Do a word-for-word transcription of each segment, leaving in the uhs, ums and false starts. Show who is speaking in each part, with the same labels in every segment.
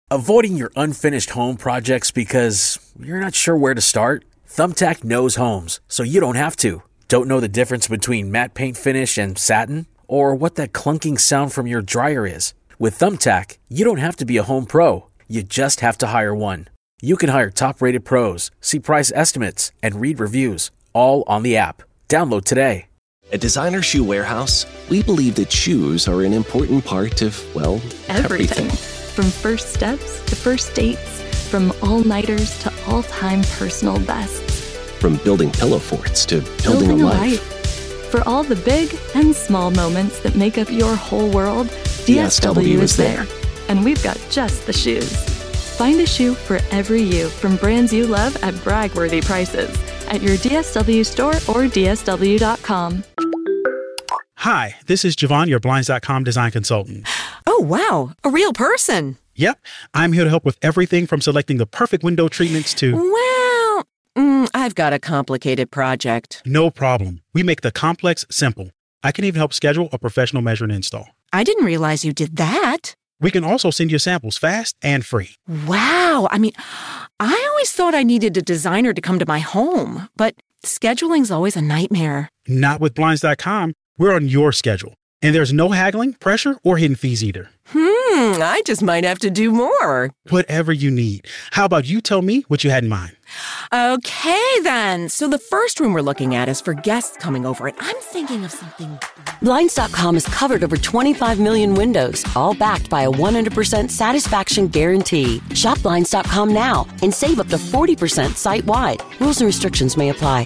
Speaker 1: Avoiding your unfinished home projects because you're not sure where to start? Thumbtack knows homes, so you don't have to. Don't know the difference between matte paint finish and satin? Or what that clunking sound from your dryer is? With Thumbtack, you don't have to be a home pro. You just have to hire one. You can hire top-rated pros, see price estimates, and read reviews, all on the app. Download today.
Speaker 2: At Designer Shoe Warehouse, we believe that shoes are an important part of, well, everything.
Speaker 3: everything. From first steps to first dates, from all-nighters to all-time personal bests.
Speaker 2: From building pillow forts to building,
Speaker 3: building
Speaker 2: a,
Speaker 3: a
Speaker 2: life.
Speaker 3: life. For all the big and small moments that make up your whole world, D S W is there. And we've got just the shoes. Find a shoe for every you from brands you love at brag-worthy prices at your D S W store or D S W dot com.
Speaker 4: Hi, this is Javon, your Blinds dot com design consultant.
Speaker 5: Oh, wow. A real person.
Speaker 4: Yep. I'm here to help with everything from selecting the perfect window treatments to...
Speaker 5: Well, mm, I've got a complicated project.
Speaker 4: No problem. We make the complex simple. I can even help schedule a professional measure and install.
Speaker 5: I didn't realize you did that.
Speaker 4: We can also send you samples fast and free.
Speaker 5: Wow. I mean, I always thought I needed a designer to come to my home, but scheduling's always a nightmare.
Speaker 4: Not with Blinds dot com. We're on your schedule. And there's no haggling, pressure, or hidden fees either.
Speaker 5: Hmm, I just might have to do more.
Speaker 4: Whatever you need. How about you tell me what you had in mind?
Speaker 5: Okay, then. So the first room we're looking at is for guests coming over, and I'm thinking of something...
Speaker 6: Blinds dot com has covered over twenty-five million windows, all backed by a one hundred percent satisfaction guarantee. Shop Blinds dot com now and save up to forty percent site-wide. Rules and restrictions may apply.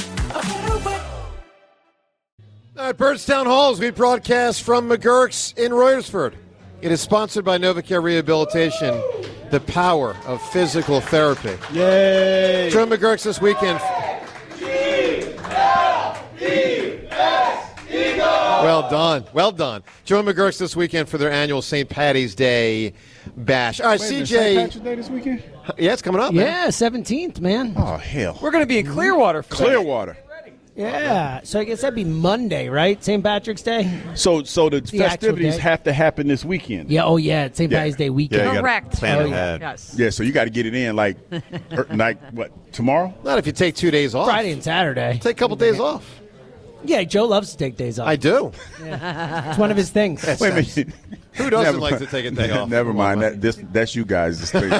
Speaker 7: At Birdstown Halls, we broadcast from McGurk's in Royersford. It is sponsored by NovaCare Rehabilitation, the power of physical therapy.
Speaker 8: Yay!
Speaker 7: Joe McGurk's this weekend. Well done. Well done. Joe McGurk's this weekend for their annual Saint Patty's Day bash. All right,
Speaker 8: Wait,
Speaker 7: C J.
Speaker 8: Saint Patrick's Day this weekend?
Speaker 7: Yeah, it's coming up, man.
Speaker 9: Yeah, seventeenth, man.
Speaker 8: Oh, hell.
Speaker 10: We're going to be in Clearwater for
Speaker 8: Clearwater.
Speaker 9: Yeah, so I guess that'd be Monday, right? Saint Patrick's Day?
Speaker 8: So so the,
Speaker 9: The actual
Speaker 8: festivities
Speaker 9: day.
Speaker 8: have to happen this weekend.
Speaker 9: Yeah, oh yeah, it's Saint
Speaker 8: Yeah.
Speaker 9: Patty's Day weekend.
Speaker 8: Yeah, you gotta
Speaker 11: Correct.
Speaker 8: plan
Speaker 9: Oh,
Speaker 8: ahead.
Speaker 11: Yes.
Speaker 8: Yeah, so you got to get it in like, er, like what, tomorrow?
Speaker 7: Not if you take two days off.
Speaker 9: Friday and Saturday.
Speaker 7: Take a couple days off.
Speaker 9: Yeah, Joe loves to take days off.
Speaker 7: I do.
Speaker 9: It's one of his things.
Speaker 7: That's
Speaker 8: Wait a
Speaker 7: nice.
Speaker 8: minute.
Speaker 7: Who doesn't
Speaker 8: Never
Speaker 7: like
Speaker 8: mind.
Speaker 7: to take a day off?
Speaker 8: Never
Speaker 7: Come on,
Speaker 8: mind.
Speaker 7: man.
Speaker 8: That this that's you guys. This thing.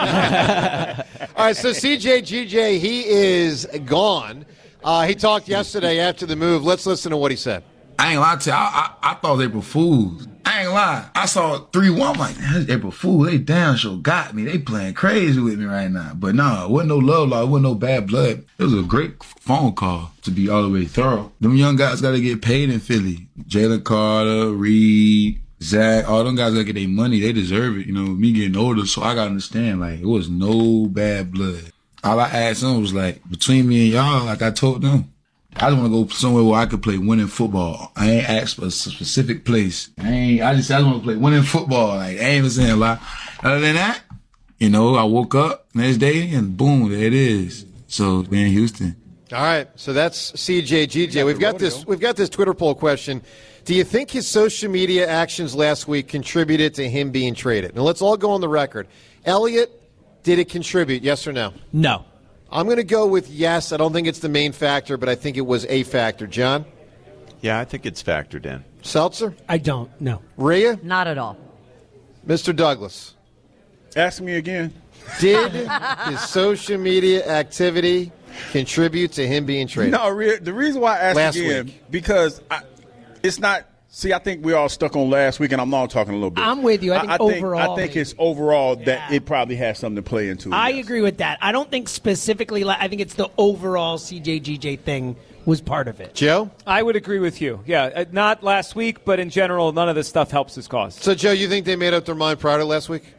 Speaker 7: All right, so C J G J, he is gone. Uh, he talked yesterday after the move. Let's listen to what he said.
Speaker 12: I ain't gonna lie to you. I, I, I thought they were fools. I ain't gonna lie. I saw three one. I'm like, man, April Fool. They damn sure got me. They playing crazy with me right now. But nah, it wasn't no love law. It wasn't no bad blood. It was a great phone call to be all the way thorough. Them young guys got to get paid in Philly. Jalen Carter, Reed, Zach, all them guys got to get their money. They deserve it. You know, me getting older, so I got to understand, like, it was no bad blood. All I asked them was, like, between me and y'all, like I told them, I just want to go somewhere where I could play winning football. I ain't asked for a specific place. I ain't, I just, I just want to play winning football. Like, I ain't even saying a lot. Other than that, you know, I woke up next day and boom, there it is. So, we're in Houston.
Speaker 7: All right, so that's C J G J. We've got this. We've got this Twitter poll question. Do you think his social media actions last week contributed to him being traded? Now, let's all go on the record. Elliot, did it contribute? Yes or no?
Speaker 10: No.
Speaker 7: I'm going to go with yes. I don't think it's the main factor, but I think it was a factor. John?
Speaker 13: Yeah, I think it's factored in.
Speaker 7: Seltzer?
Speaker 9: I don't, no.
Speaker 7: Rhea?
Speaker 11: Not at all.
Speaker 7: Mister Douglas?
Speaker 8: Ask me again.
Speaker 7: Did his social media activity contribute to him being traded?
Speaker 8: No, re- the reason why I asked
Speaker 7: Last
Speaker 8: again,
Speaker 7: week.
Speaker 8: because I, it's not. See, I think we're all stuck on last week, and I'm not talking a little bit.
Speaker 9: I'm with you. I think overall,
Speaker 8: I think
Speaker 9: maybe.
Speaker 8: it's overall that
Speaker 9: Yeah.
Speaker 8: it probably has something to play into it.
Speaker 9: I
Speaker 8: yes.
Speaker 9: agree with that. I don't think specifically, I think it's the overall C J G J thing was part of it.
Speaker 7: Joe?
Speaker 10: I would agree with you. Yeah, uh, not last week, but in general, none of this stuff helps his cause.
Speaker 7: So, Joe, you think they made up their mind prior to last week?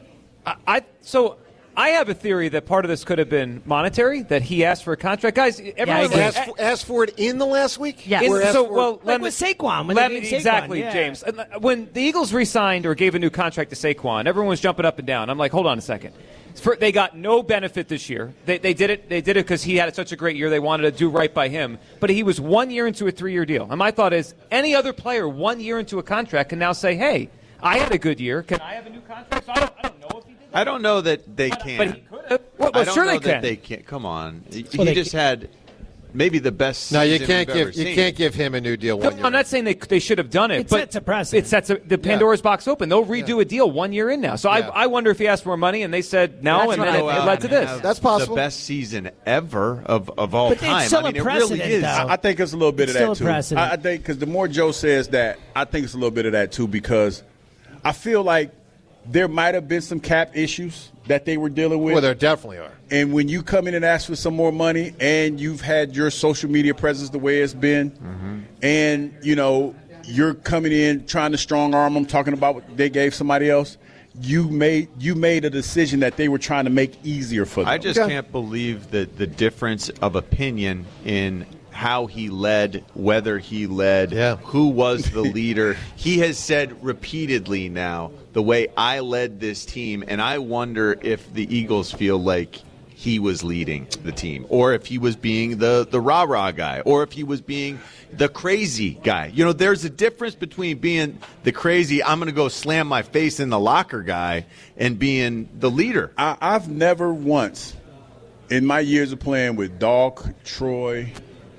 Speaker 10: I, I so I have a theory that part of this could have been monetary, that he asked for a contract. Guys, everyone
Speaker 7: asked, for, asked for it in the last week?
Speaker 11: Yes.
Speaker 7: Or asked
Speaker 10: so,
Speaker 7: for-
Speaker 10: well,
Speaker 9: Like
Speaker 10: let me-
Speaker 9: with Saquon. When
Speaker 10: let
Speaker 9: they
Speaker 10: me-
Speaker 9: gave Saquon,
Speaker 10: exactly,
Speaker 9: yeah.
Speaker 10: James. And, uh, When the Eagles re-signed or gave a new contract to Saquon, everyone was jumping up and down. I'm like, hold on a second. For, they got no benefit this year. They, they did it. They did it because he had such a great year. They wanted to do right by him. But he was one year into a three-year deal. And my thought is, any other player one year into a contract can now say, "Hey, I had a good year. Can I have a new contract?" So I don't, I don't know if he
Speaker 13: I don't know that they can.
Speaker 10: But he could have. Well,
Speaker 13: I don't
Speaker 10: sure
Speaker 13: know
Speaker 10: they
Speaker 13: that
Speaker 10: can.
Speaker 13: they can't. Come on. He,
Speaker 9: Well,
Speaker 13: he
Speaker 9: they
Speaker 13: just had maybe the best
Speaker 7: No, you
Speaker 13: season
Speaker 7: can't
Speaker 13: we've
Speaker 7: give
Speaker 13: ever
Speaker 7: you
Speaker 13: seen.
Speaker 7: can't give him a new deal.
Speaker 10: No,
Speaker 7: One year
Speaker 10: I'm not saying they they should have done it,
Speaker 9: It
Speaker 10: but
Speaker 9: sets a precedent.
Speaker 10: it sets a, the Pandora's box open. They'll redo a deal one year in now. So
Speaker 7: Yeah.
Speaker 10: I, I wonder if he asked for more money and they said no,
Speaker 9: That's
Speaker 10: and
Speaker 9: what
Speaker 10: then
Speaker 9: I
Speaker 10: it,
Speaker 9: think.
Speaker 10: it led to this.
Speaker 13: Have
Speaker 7: That's possible.
Speaker 13: The best season ever of, of all
Speaker 9: But it's
Speaker 13: time.
Speaker 9: still
Speaker 13: I mean,
Speaker 9: a
Speaker 13: it really
Speaker 9: precedent,
Speaker 13: is.
Speaker 9: though.
Speaker 8: I, I think it's a little bit
Speaker 9: It's
Speaker 8: of
Speaker 9: still
Speaker 8: that
Speaker 9: a
Speaker 8: too.
Speaker 9: precedent.
Speaker 8: I, I think because the more Joe says that, I think it's a little bit of that too. Because I feel like there might have been some cap issues that they were dealing with.
Speaker 7: Well, there definitely are.
Speaker 8: And when you come in and ask for some more money, and you've had your social media presence the way it's been,
Speaker 13: Mm-hmm.
Speaker 8: and you know you're coming in trying to strong arm them, talking about what they gave somebody else, you made you made a decision that they were trying to make easier for them.
Speaker 13: I just can't believe that the difference of opinion in how he led, whether he led,
Speaker 7: Yeah.
Speaker 13: who was the leader. He has said repeatedly now, the way I led this team, and I wonder if the Eagles feel like he was leading the team, or if he was being the, the rah-rah guy, or if he was being the crazy guy. You know, there's a difference between being the crazy, I'm going to go slam my face in the locker guy, and being the leader.
Speaker 8: I, I've never once, in my years of playing with Dog, Troy,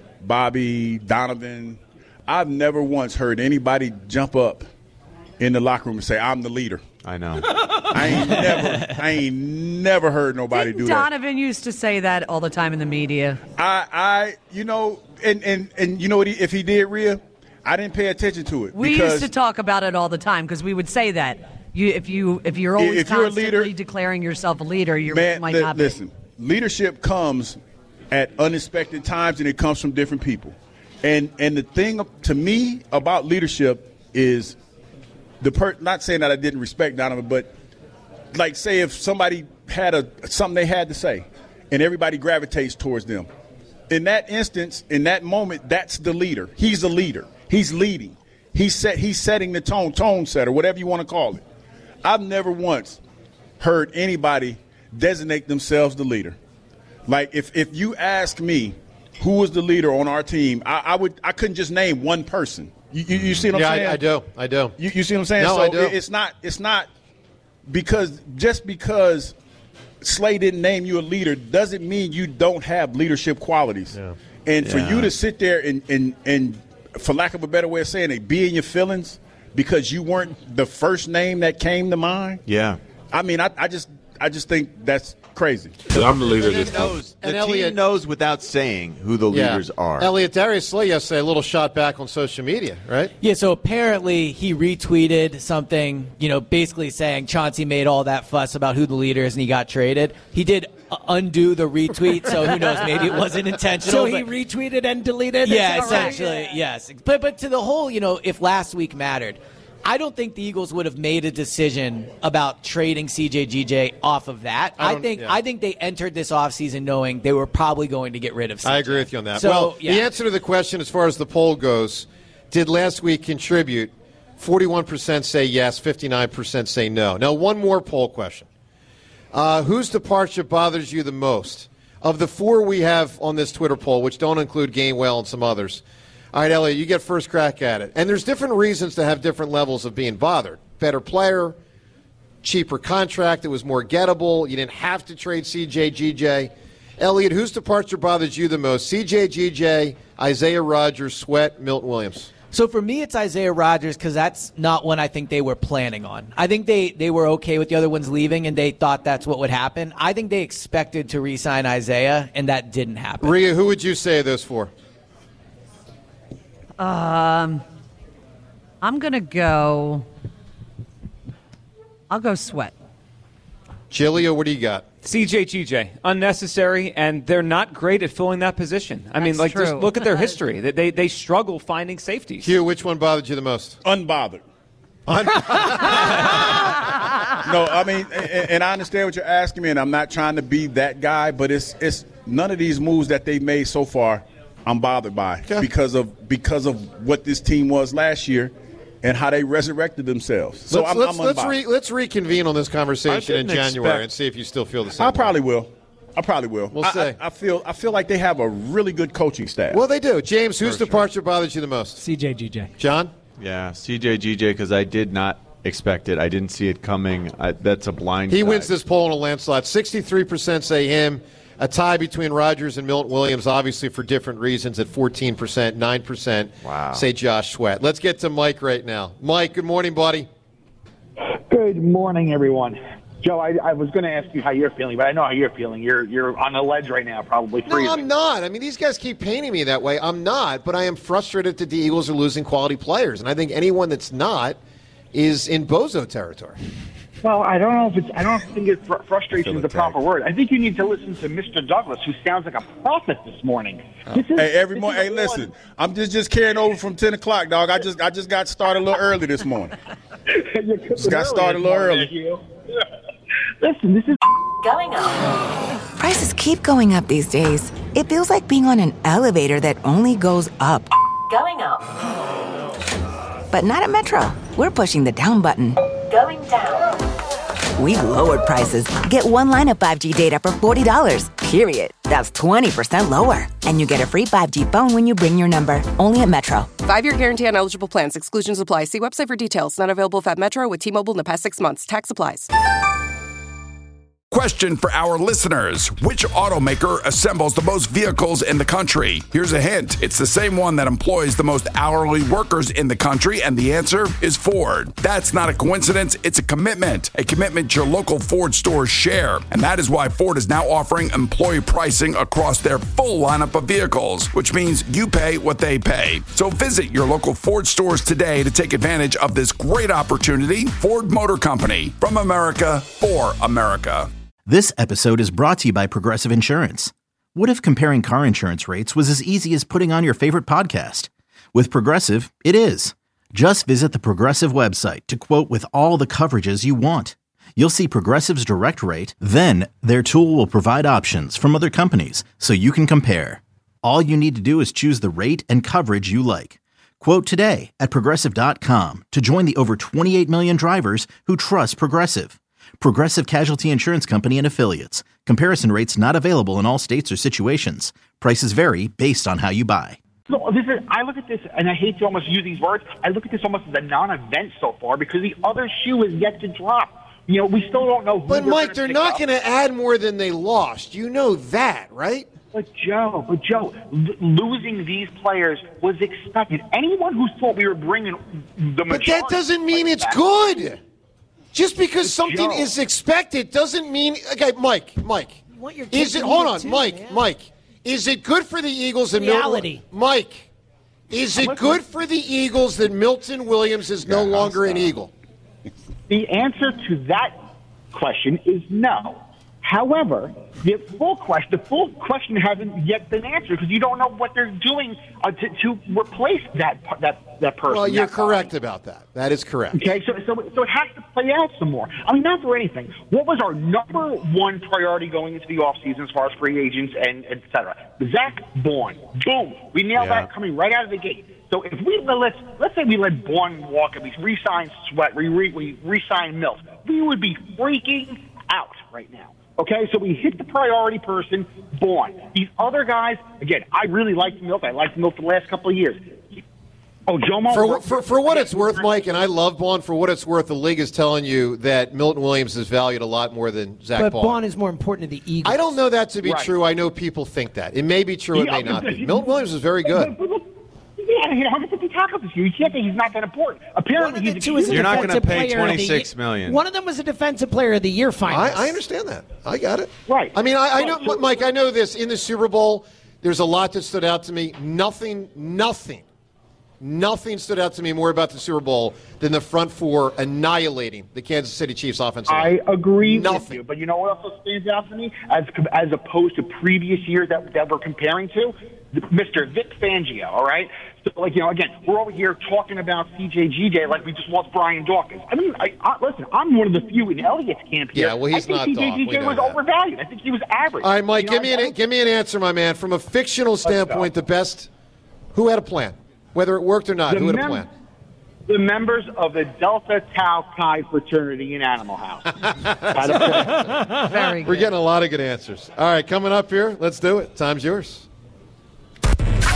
Speaker 8: Bobby, Donovan, I've never once heard anybody jump up in the locker room and say, I'm the leader.
Speaker 13: I know.
Speaker 8: I ain't never I ain't never heard nobody
Speaker 11: Didn't
Speaker 8: do that.
Speaker 11: Donovan used to say that all the time in the media.
Speaker 8: I, I you know, and, and, and you know what, he, if he did, Rhea, I didn't pay attention to it.
Speaker 11: We
Speaker 8: because
Speaker 11: used to talk about it all the time because we would say that. You, if you if you're always
Speaker 8: If you're a
Speaker 11: constantly
Speaker 8: leader-
Speaker 11: declaring yourself a leader, you
Speaker 8: Man,
Speaker 11: might
Speaker 8: li-
Speaker 11: not
Speaker 8: listen, leadership comes at unexpected times, and it comes from different people. And and the thing to me about leadership is the per- not saying that I didn't respect Donovan, but like say if somebody had a something they had to say, and everybody gravitates towards them. In that instance, in that moment, that's the leader. He's the leader. He's leading. He's set. He's setting the tone, tone setter, whatever you want to call it. I've never once heard anybody designate themselves the leader. Like if, if you ask me who was the leader on our team, I, I would I couldn't just name one person. You, you, you see what I'm
Speaker 7: Yeah,
Speaker 8: saying?
Speaker 7: I, I do. I do.
Speaker 8: You, you see what I'm saying?
Speaker 7: No,
Speaker 8: so
Speaker 7: I do.
Speaker 8: it- it's not it's not because just because Slay didn't name you a leader doesn't mean you don't have leadership qualities.
Speaker 7: Yeah.
Speaker 8: And for
Speaker 13: Yeah.
Speaker 8: you to sit there and, and and for lack of a better way of saying it, be in your feelings because you weren't the first name that came to mind.
Speaker 13: Yeah.
Speaker 8: I mean, I, I just I just think that's crazy.
Speaker 12: I'm the leader
Speaker 13: The
Speaker 12: of this
Speaker 13: team
Speaker 12: team.
Speaker 13: knows,
Speaker 7: And
Speaker 13: the
Speaker 7: Elliot-
Speaker 13: team knows without saying who the
Speaker 7: Yeah.
Speaker 13: leaders are.
Speaker 7: Elliot, Darius Slay yesterday, a little shot back on social media, right?
Speaker 14: Yeah, so apparently he retweeted something, you know, basically saying Chauncey made all that fuss about who the leader is and he got traded. He did uh, undo the retweet, so who knows, maybe it wasn't intentional.
Speaker 9: So he
Speaker 14: but-
Speaker 9: retweeted and deleted?
Speaker 14: Yeah,
Speaker 9: Is that right?
Speaker 14: essentially, yes. But but to the whole, you know, if last week mattered, I don't think the Eagles would have made a decision about trading C J G J off of that.
Speaker 7: I
Speaker 14: I,
Speaker 7: don't-
Speaker 14: think
Speaker 7: yeah.
Speaker 14: I think they entered this offseason knowing they were probably going to get rid of C J.
Speaker 7: I agree with you on that.
Speaker 14: So,
Speaker 7: well,
Speaker 14: yeah.
Speaker 7: the answer to the question as far as the poll goes, did last week contribute? forty-one percent say yes, fifty-nine percent say no. Now, one more poll question. Uh, whose departure bothers you the most? Of the four we have on this Twitter poll, which don't include Gainwell and some others. All right, Elliot, you get first crack at it. And there's different reasons to have different levels of being bothered. Better player, cheaper contract that was more gettable. You didn't have to trade C J G J. Elliot, whose departure bothers you the most? C J G J, Isaiah Rodgers, Sweat, Milton Williams.
Speaker 14: So for me, it's Isaiah Rodgers because that's not one I think they were planning on. I think they, they were okay with the other ones leaving, and they thought that's what would happen. I think they expected to re-sign Isaiah, and that didn't happen.
Speaker 7: Rhea, who would you say those for?
Speaker 11: Um, I'm going to go. I'll go Sweat.
Speaker 7: Gilio, what do you got?
Speaker 10: C J G J, unnecessary, and they're not great at filling that position. I mean,
Speaker 11: That's
Speaker 10: like, just
Speaker 11: true.
Speaker 10: look at their history. They, they they struggle finding safeties.
Speaker 7: Hugh, which one bothered you the most?
Speaker 8: Unbothered. No, I mean, and, and I understand what you're asking me, and I'm not trying to be that guy, but it's it's none of these moves that they've made so far I'm bothered by
Speaker 7: Okay.
Speaker 8: because of because of what this team was last year and how they resurrected themselves. So
Speaker 7: let's
Speaker 8: I'm,
Speaker 7: let's,
Speaker 8: I'm
Speaker 7: let's,
Speaker 8: unbothered.
Speaker 7: re, let's reconvene on this conversation in
Speaker 13: didn't
Speaker 7: January
Speaker 13: expect-
Speaker 7: and see if you still feel the same
Speaker 8: I
Speaker 7: way.
Speaker 8: probably will. I probably will.
Speaker 7: We'll
Speaker 8: I,
Speaker 7: see.
Speaker 8: I, I feel I feel like they have a really good coaching staff.
Speaker 7: Well, they do. James, whose departure bothers you the most?
Speaker 9: C J G J.
Speaker 7: John?
Speaker 13: Yeah, C J G J, because I did not expect it. I didn't see it coming. I, that's a blind.
Speaker 7: He
Speaker 13: side.
Speaker 7: wins this poll in a landslide. sixty-three percent say him. A tie between Rodgers and Milton Williams, obviously for different reasons, at fourteen percent. nine percent wow. say Josh Sweat. Let's get to Mike right now. Mike, good morning, buddy.
Speaker 15: Good morning, everyone. Joe, I, I was going to ask you how you're feeling, but I know how you're feeling. You're you're on the ledge right now, probably freezing.
Speaker 7: No, I'm not. I mean, these guys keep painting me that way. I'm not, but I am frustrated that the Eagles are losing quality players, and I think anyone that's not is in bozo territory.
Speaker 15: Well, I don't know if it's. I don't think it's fr- frustration is the proper word. I think you need to listen to Mister Douglas, who sounds like a prophet this morning.
Speaker 8: Oh.
Speaker 15: This is,
Speaker 8: hey, every morning. Hey,
Speaker 15: one.
Speaker 8: listen. I'm just just carrying over from ten o'clock, dog. I just I just got started a little early this morning. Just got started a little early.
Speaker 15: Listen, this is
Speaker 16: going up. Prices keep going up these days. It feels like being on an elevator that only goes up. Going up. But not at Metro. We're pushing the down button. Going down. We've lowered prices. Get one line of five G data for forty dollars, period. That's twenty percent lower. And you get a free five G phone when you bring your number. Only at Metro.
Speaker 17: Five-year guarantee on eligible plans. Exclusions apply. See website for details. Not available at Metro with T-Mobile in the past six months. Tax applies.
Speaker 18: Question for our listeners. Which automaker assembles the most vehicles in the country? Here's a hint. It's the same one that employs the most hourly workers in the country, and the answer is Ford. That's not a coincidence. It's a commitment. A commitment your local Ford stores share. And that is why Ford is now offering employee pricing across their full lineup of vehicles, which means you pay what they pay. So visit your local Ford stores today to take advantage of this great opportunity. Ford Motor Company. From America, for America.
Speaker 19: This episode is brought to you by Progressive Insurance. What if comparing car insurance rates was as easy as putting on your favorite podcast? With Progressive, it is. Just visit the Progressive website to quote with all the coverages you want. You'll see Progressive's direct rate, then their tool will provide options from other companies so you can compare. All you need to do is choose the rate and coverage you like. Quote today at Progressive dot com to join the over twenty-eight million drivers who trust Progressive. Progressive Casualty Insurance Company and Affiliates. Comparison rates not available in all states or situations. Prices vary based on how you buy.
Speaker 15: So this is, I look at this, and I hate to almost use these words, I look at this almost as a non-event so far because the other shoe is yet to drop. You know, we still don't know who
Speaker 7: But,
Speaker 15: they're
Speaker 7: Mike,
Speaker 15: gonna
Speaker 7: they're not going
Speaker 15: up.
Speaker 7: to add more than they lost. You know that, right?
Speaker 15: But, Joe, but Joe, l- losing these players was expected. Anyone who thought we were bringing the majority...
Speaker 7: But that doesn't mean it's good. Just because something
Speaker 15: Joe.
Speaker 7: is expected doesn't mean. Okay, Mike, Mike.
Speaker 9: Want your
Speaker 7: Is
Speaker 9: cake
Speaker 7: it?
Speaker 9: and
Speaker 7: Hold
Speaker 9: eat
Speaker 7: on,
Speaker 9: it too,
Speaker 7: Mike,
Speaker 9: man.
Speaker 7: Mike. Is it good for the Eagles that
Speaker 9: Reality.
Speaker 7: Milton? Mike, is it good for the Eagles that Milton Williams is no longer an Eagle?
Speaker 15: The answer to that question is no. However, the full question, the full question hasn't yet been answered because you don't know what they're doing uh, to, to replace that that that person.
Speaker 7: Well, you're
Speaker 15: that
Speaker 7: correct
Speaker 15: body.
Speaker 7: about that. That is correct.
Speaker 15: Okay, so, so so it has to play out some more. I mean, not for anything. What was our number one priority going into the offseason as far as free agents and et cetera? Zach Bourne. Boom. We nailed
Speaker 13: Yeah.
Speaker 15: that coming right out of the gate. So if we let's let's say we let Bourne walk and we re-sign Sweat, we re, we re-sign Mills, we would be freaking out right now. Okay, so we hit the priority person, Bourne. These other guys, again, I really liked Milt. I liked Milt the last couple of years. Oh, Jomo.
Speaker 7: For, for, for what it's worth, Mike, and I love Bond, for what it's worth, the league is telling you that Milton Williams is valued a lot more than Zach
Speaker 9: But
Speaker 7: Bond.
Speaker 9: Bond is more important to the Eagles.
Speaker 7: I don't know that to be
Speaker 9: Right.
Speaker 7: true. I know people think that. It may be true, it
Speaker 15: Yeah,
Speaker 7: may not
Speaker 15: but-
Speaker 7: be. Milton Williams is very good.
Speaker 15: But look, yeah, he had one hundred fifty tackles this year. You can't say he's not that important. Apparently, he's a
Speaker 9: Two is a
Speaker 13: You're not gonna
Speaker 9: defensive
Speaker 13: pay
Speaker 9: player of the
Speaker 13: twenty-six
Speaker 9: year.
Speaker 13: million.
Speaker 9: One of them was a defensive player of the year finalist.
Speaker 7: I, I understand that. I got it.
Speaker 15: Right.
Speaker 7: I mean, I, I know,
Speaker 15: So- so-
Speaker 7: Mike, I know this. In the Super Bowl, there's a lot that stood out to me. Nothing, nothing, nothing stood out to me more about the Super Bowl than the front four annihilating the Kansas City Chiefs offensive line.
Speaker 15: I agree with
Speaker 7: Nothing.
Speaker 15: you, but you know what also stands out to me as as opposed to previous years that that we're comparing to, Mister Vic Fangio. All right, so like you know, again, we're over here talking about C J G J like we just lost Brian Dawkins. I mean, I, I, listen, I'm one of the few in Elliott's camp here.
Speaker 7: Yeah, well, he's
Speaker 15: I think
Speaker 7: not
Speaker 15: C J
Speaker 7: Dawk. We
Speaker 15: G J
Speaker 7: know
Speaker 15: was
Speaker 7: that.
Speaker 15: overvalued. I think he was average.
Speaker 7: All right, Mike,
Speaker 15: You
Speaker 7: give
Speaker 15: know,
Speaker 7: me
Speaker 15: I-
Speaker 7: an give me an answer, my man. From a fictional standpoint, the best. Who had a plan? Whether it worked or not,
Speaker 15: The
Speaker 7: who had a
Speaker 15: mem-
Speaker 7: plan?
Speaker 15: The members of the Delta Tau Chi fraternity in Animal House. Had a plan.
Speaker 9: Very
Speaker 7: We're
Speaker 9: good.
Speaker 7: getting a lot of good answers. All right, coming up here, let's do it. Time's yours.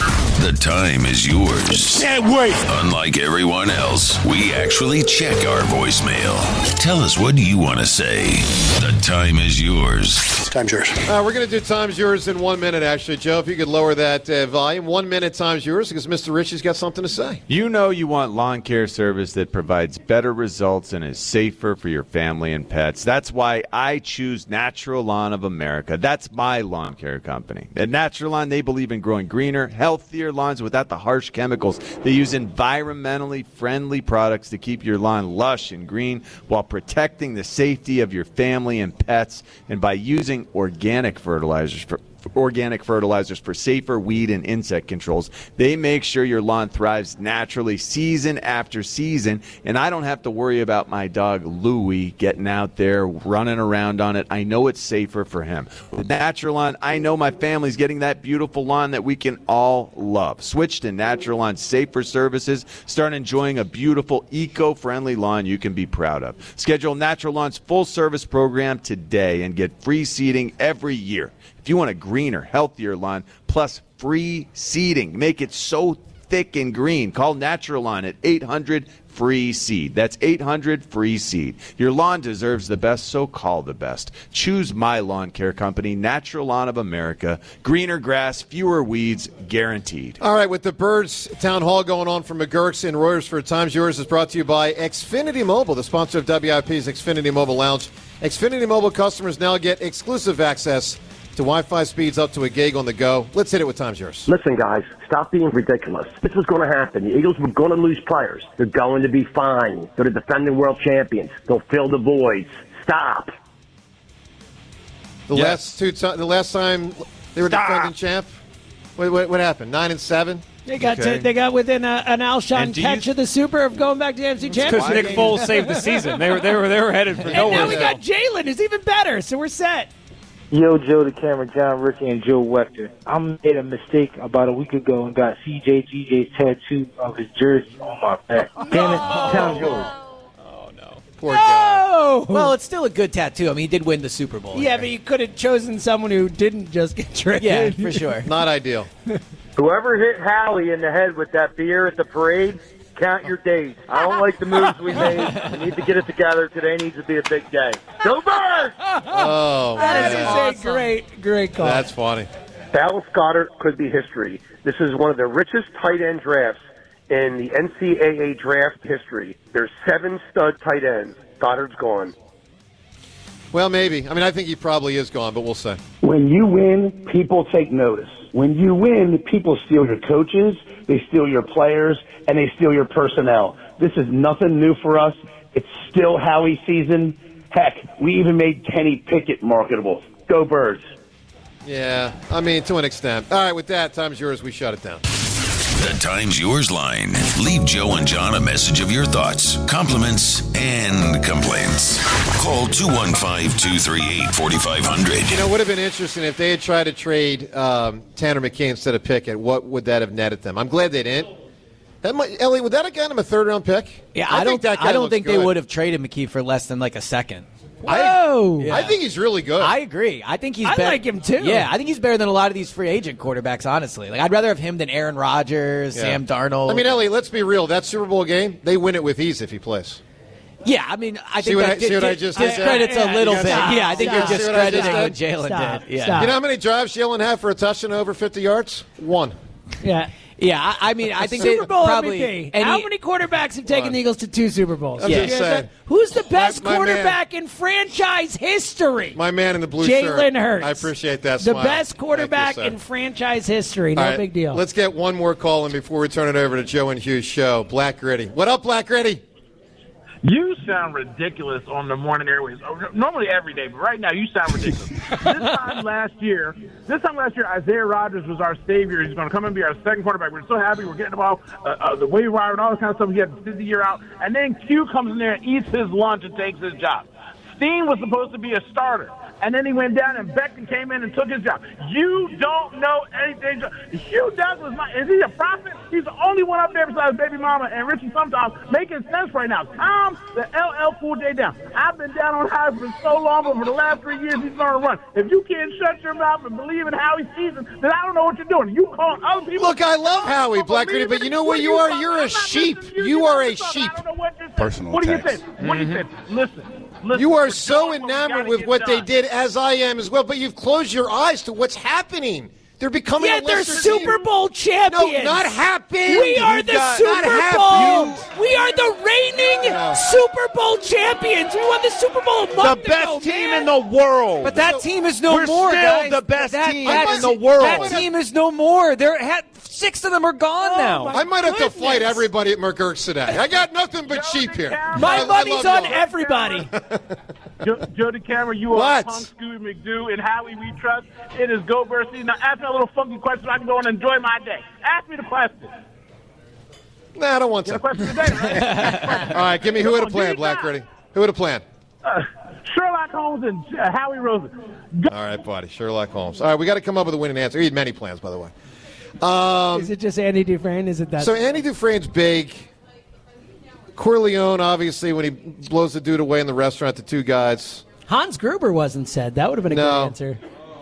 Speaker 20: The time is yours.
Speaker 21: Can't wait.
Speaker 20: Unlike everyone else, we actually check our voicemail. Tell us, what do you want to say? The time is yours.
Speaker 7: Time's yours. Uh, we're going to do time's yours in one minute, actually. Joe, if you could lower that uh, volume. One minute, time's yours, because Mister Richie's got something to say.
Speaker 13: You know you want lawn care service that provides better results and is safer for your family and pets. That's why I choose Natural Lawn of America. That's my lawn care company. At Natural Lawn, they believe in growing greener, healthier lawns without the harsh chemicals. They use environmentally friendly products to keep your lawn lush and green while protecting the safety of your family and pets. And by using organic fertilizers for organic fertilizers for safer weed and insect controls, they make sure your lawn thrives naturally season after season, and I don't have to worry about my dog Louie getting out there running around on it. I know it's safer for him. With Natural Lawn, I know my family's getting that beautiful lawn that we can all love. Switch to Natural Lawn's safer services. Start enjoying a beautiful, eco-friendly lawn you can be proud of. Schedule Natural Lawn's full-service program today and get free seeding every year. If you want a greener, healthier lawn, plus free seeding, make it so thick and green, call Natural Lawn at eight hundred free seed. That's eight hundred free seed. Your lawn deserves the best, so call the best. Choose my lawn care company, Natural Lawn of America. Greener grass, fewer weeds, guaranteed.
Speaker 7: All right, with the Birds Town Hall going on from McGurk's and Reuters for Times Yours is brought to you by Xfinity Mobile, the sponsor of W I P's Xfinity Mobile Lounge. Xfinity Mobile customers now get exclusive access to Wi-Fi speeds up to a gig on the go. Let's hit it with Time's Yours.
Speaker 22: Listen, guys, stop being ridiculous. This was going to happen. The Eagles were going to lose players. They're going to be fine. They're the defending world champions. They'll fill the voids. Stop.
Speaker 7: The yes. last two times, the last time they were Stop. defending champ. What, what, what happened? Nine and seven.
Speaker 9: They got
Speaker 7: okay.
Speaker 9: to, they got within a, an Alshon catch you, of the Super of going back to the N F C Championship.
Speaker 10: Because Nick Foles saved the season. They were they were they were headed for
Speaker 9: and
Speaker 10: nowhere.
Speaker 9: And now we got Jalen, who's even better. So we're set.
Speaker 23: Yo, Joe, the camera, John Ricky, and Joe Wechter. I made a mistake about a week ago and got C J G J's tattoo of his jersey on my back. Damn it, Time's yours.
Speaker 10: Oh, no.
Speaker 7: Poor guy.
Speaker 14: No! Well, it's still a good tattoo. I mean, he did win the Super Bowl.
Speaker 9: Yeah,
Speaker 14: here.
Speaker 9: but you could have chosen someone who didn't just get traded.
Speaker 14: Yeah, for sure.
Speaker 7: Not ideal.
Speaker 23: Whoever hit Hallie in the head with that beer at the parade, count your days. I don't like the moves we made. We need to get it together. Today needs to be a big day. Go Birds!
Speaker 7: Oh,
Speaker 9: that
Speaker 7: man.
Speaker 9: is awesome. a great, great call.
Speaker 7: That's funny.
Speaker 23: Dallas Goedert could be history. This is one of the richest tight end drafts in the N C double A draft history. There's seven stud tight ends. Goddard's gone.
Speaker 7: Well, maybe. I mean, I think he probably is gone, but we'll see.
Speaker 23: When you win, people take notice. When you win, people steal your coaches, they steal your players, and they steal your personnel. This is nothing new for us. It's still Howie season. Heck, we even made Kenny Pickett marketable. Go Birds.
Speaker 7: Yeah, I mean, to an extent. All right, with that, time's yours. We shut it down.
Speaker 20: The Time's Yours line. Leave Joe and John a message of your thoughts, compliments, and complaints. Call two one five, two three eight, four five zero zero.
Speaker 7: You know, it would have been interesting if they had tried to trade um, Tanner McKee instead of Pickett. What would that have netted them? I'm glad they didn't. That might, Ellie, would that have gotten him a third-round pick?
Speaker 14: Yeah,
Speaker 7: I,
Speaker 14: I
Speaker 7: think
Speaker 14: don't.
Speaker 7: that guy
Speaker 14: I don't
Speaker 7: looks
Speaker 14: think
Speaker 7: good.
Speaker 14: they would have traded McKee for less than like a second.
Speaker 9: Whoa!
Speaker 7: I,
Speaker 14: Yeah.
Speaker 7: I think he's really good.
Speaker 14: I agree. I think he's.
Speaker 9: I
Speaker 14: better.
Speaker 9: like him too.
Speaker 14: Yeah, I think he's better than a lot of these free agent quarterbacks. Honestly, like I'd rather have him than Aaron Rodgers,
Speaker 7: Yeah.
Speaker 14: Sam Darnold.
Speaker 7: I mean, Ellie, let's be real. That Super Bowl game, they win it with ease if he plays.
Speaker 14: Yeah, I mean, I
Speaker 7: See
Speaker 14: think
Speaker 7: what
Speaker 14: that
Speaker 7: I- see what I just did there?
Speaker 14: discredits
Speaker 7: Yeah,
Speaker 14: a little
Speaker 7: you
Speaker 14: bit.
Speaker 7: gotta-
Speaker 14: Yeah, I think
Speaker 7: Stop.
Speaker 14: you're
Speaker 7: See what I just
Speaker 14: discrediting what
Speaker 7: did?
Speaker 14: Jalen
Speaker 9: Stop.
Speaker 14: did. Yeah.
Speaker 9: Stop.
Speaker 7: You know how many drives Jalen had for a touchdown over fifty yards? One.
Speaker 9: Yeah.
Speaker 14: Yeah, I, I mean, I think
Speaker 9: Super
Speaker 14: they
Speaker 9: Bowl
Speaker 14: probably.
Speaker 9: M V P.
Speaker 14: any-
Speaker 9: How many quarterbacks have taken
Speaker 7: One.
Speaker 9: the Eagles to two Super Bowls?
Speaker 7: I'm
Speaker 14: Yeah.
Speaker 7: just saying.
Speaker 9: Who's the best
Speaker 7: My- my
Speaker 9: quarterback in franchise history?
Speaker 7: My man in the blue shirt.
Speaker 9: Jalen Hurts.
Speaker 7: I appreciate that
Speaker 9: The
Speaker 7: smile.
Speaker 9: best quarterback
Speaker 7: Thank you,
Speaker 9: in
Speaker 7: sir.
Speaker 9: franchise history. No
Speaker 7: All right,
Speaker 9: big deal.
Speaker 7: Let's get one more call in before we turn it over to Joe and Hugh's show. Black Gritty. What up, Black Gritty?
Speaker 24: You sound ridiculous on the morning airways. Normally every day, but right now you sound ridiculous. this time last year, this time last year, Isaiah Rodgers was our savior. He's going to come and be our second quarterback. We're so happy. We're getting the ball, uh, uh, the waiver wire and all that kind of stuff. He had a busy year out. And then Q comes in there and eats his lunch and takes his job. Steen was supposed to be a starter. And then he went down and Becton came in and took his job. You don't know anything. Hugh Douglas, is he a prophet? He's the only one up there besides Baby Mama and Richie sometimes making sense right now. Calm the L L Cool J down. I've been down on Howie for so long, but for the last three years he's going to run. If you can't shut your mouth and believe in Howie's season, then I don't know what you're doing. You call other people.
Speaker 7: Look, I love Howie Blackberry, but you know what you are? You're a sheep. You are a sheep.
Speaker 8: Personal
Speaker 24: What do you
Speaker 8: attacks.
Speaker 24: think? What do you think? Listen. Listen,
Speaker 7: You are
Speaker 24: we're
Speaker 7: so
Speaker 24: doing what we
Speaker 7: enamored
Speaker 24: gotta
Speaker 7: with
Speaker 24: get
Speaker 7: what they
Speaker 24: done.
Speaker 7: did, as I am as well, but you've closed your eyes to what's happening. They're becoming
Speaker 9: Yeah,
Speaker 7: a
Speaker 9: they're
Speaker 7: lesser
Speaker 9: Super
Speaker 7: team.
Speaker 9: Bowl champions.
Speaker 7: No, not happened.
Speaker 9: We are
Speaker 7: You
Speaker 9: the
Speaker 7: got-
Speaker 9: Super
Speaker 7: not
Speaker 9: Bowl.
Speaker 7: happened.
Speaker 9: We are the reigning Super Bowl champions. We won the Super Bowl a month
Speaker 1: The best
Speaker 9: ago,
Speaker 1: team
Speaker 9: man.
Speaker 1: in the world.
Speaker 14: But that team is no
Speaker 1: We're
Speaker 14: more,
Speaker 1: still
Speaker 14: guys.
Speaker 1: the best
Speaker 14: that,
Speaker 1: team
Speaker 14: that
Speaker 1: in the
Speaker 14: te-
Speaker 1: world.
Speaker 14: That team is no more. They're had, six of them are gone
Speaker 9: Oh,
Speaker 14: now.
Speaker 7: I might have to
Speaker 14: Goodness.
Speaker 7: fight everybody at McGurk's today. I got nothing but sheep here.
Speaker 9: My
Speaker 7: I- I
Speaker 9: money's
Speaker 7: love
Speaker 9: on
Speaker 7: y'all.
Speaker 9: everybody.
Speaker 24: Joe, Joe DeCamera, you are
Speaker 7: What?
Speaker 24: Punk, Scooby McDoo, and Howie we trust. It is Go Bird season. Now ask me a little funky question so I can go and enjoy my day. Ask me the question.
Speaker 7: Nah, I don't want
Speaker 24: The
Speaker 7: to.
Speaker 24: question today, right?
Speaker 7: All right, give me who would have
Speaker 24: Come on,
Speaker 7: planned,
Speaker 24: give me time.
Speaker 7: Blackberry. Who would have planned?
Speaker 24: Uh, Sherlock Holmes and uh, Howie Rosen.
Speaker 7: All right, buddy. Sherlock Holmes. All right, we got to come up with a winning answer. He had many plans, by the way. Um,
Speaker 9: Is it just Andy Dufresne? Is it that?
Speaker 7: so Andy Dufresne's big. Corleone, obviously, when he blows the dude away in the restaurant, the two guys.
Speaker 9: Hans Gruber wasn't said. That would have been a
Speaker 7: No.
Speaker 9: good answer.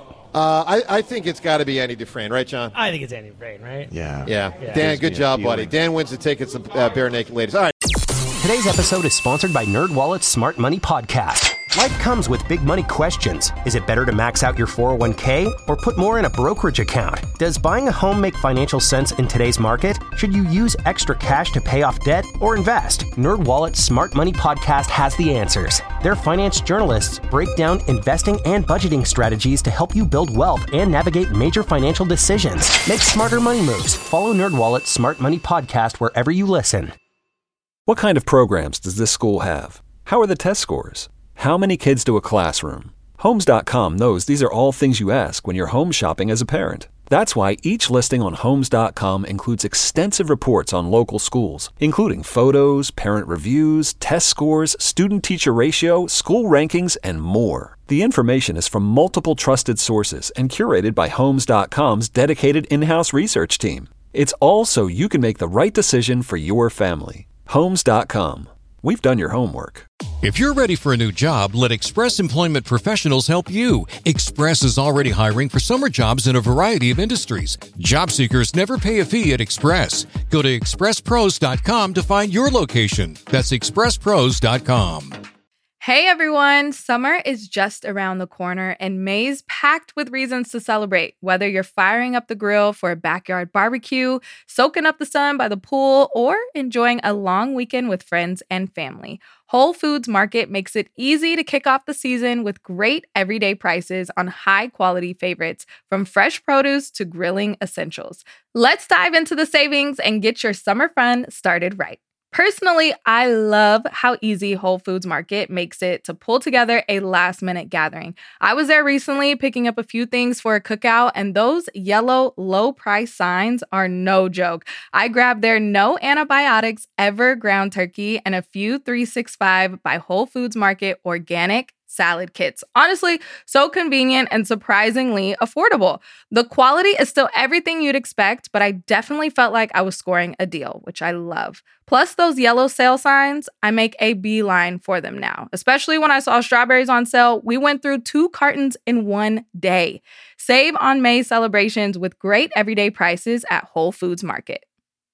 Speaker 7: Uh, I, I think it's got to be Andy Dufresne, right, John?
Speaker 9: I think it's Andy Dufresne, right?
Speaker 13: Yeah.
Speaker 7: Yeah.
Speaker 9: Yeah.
Speaker 7: Dan,
Speaker 13: Gives
Speaker 7: good
Speaker 13: me a
Speaker 7: job,
Speaker 13: feeling.
Speaker 7: buddy. Dan wins the tickets to uh, Bare Naked Ladies. All right.
Speaker 2: Today's episode is sponsored by NerdWallet's Smart Money Podcast. Life comes with big money questions. Is it better to max out your four oh one k or put more in a brokerage account? Does buying a home make financial sense in today's market? Should you use extra cash to pay off debt or invest? NerdWallet's Smart Money Podcast has the answers. Their finance journalists break down investing and budgeting strategies to help you build wealth and navigate major financial decisions. Make smarter money moves. Follow NerdWallet's Smart Money Podcast wherever you listen.
Speaker 3: What kind of programs does this school have? How are the test scores? How many kids do a classroom? Homes dot com knows these are all things you ask when you're home shopping as a parent. That's why each listing on Homes dot com includes extensive reports on local schools, including photos, parent reviews, test scores, student-teacher ratio, school rankings, and more. The information is from multiple trusted sources and curated by Homes dot com's dedicated in-house research team. It's all so you can make the right decision for your family. Homes dot com. We've done your homework.
Speaker 21: If you're ready for a new job, let Express Employment Professionals help you. Express is already hiring for summer jobs in a variety of industries. Job seekers never pay a fee at Express. Go to express pros dot com to find your location. That's express pros dot com.
Speaker 25: Hey everyone, summer is just around the corner and May's packed with reasons to celebrate. Whether you're firing up the grill for a backyard barbecue, soaking up the sun by the pool, or enjoying a long weekend with friends and family, Whole Foods Market makes it easy to kick off the season with great everyday prices on high-quality favorites, from fresh produce to grilling essentials. Let's dive into the savings and get your summer fun started right. Personally, I love how easy Whole Foods Market makes it to pull together a last-minute gathering. I was there recently picking up a few things for a cookout, and those yellow low-price signs are no joke. I grabbed their no antibiotics ever ground turkey and a few three sixty-five by Whole Foods Market organic salad kits. Honestly, so convenient and surprisingly affordable. The quality is still everything you'd expect, but I definitely felt like I was scoring a deal, which I love. Plus those yellow sale signs, I make a beeline for them now. Especially when I saw strawberries on sale, we went through two cartons in one day. Save on May celebrations with great everyday prices at Whole Foods Market.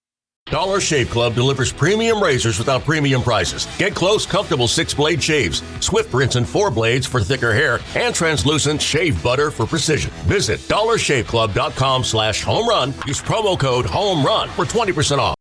Speaker 26: Dollar Shave Club delivers premium razors without premium prices. Get close, comfortable six-blade shaves, swift rinse and four blades for thicker hair, and translucent shave butter for precision. Visit dollar shave club dot com slash home run. Use promo code HOME RUN for twenty percent off.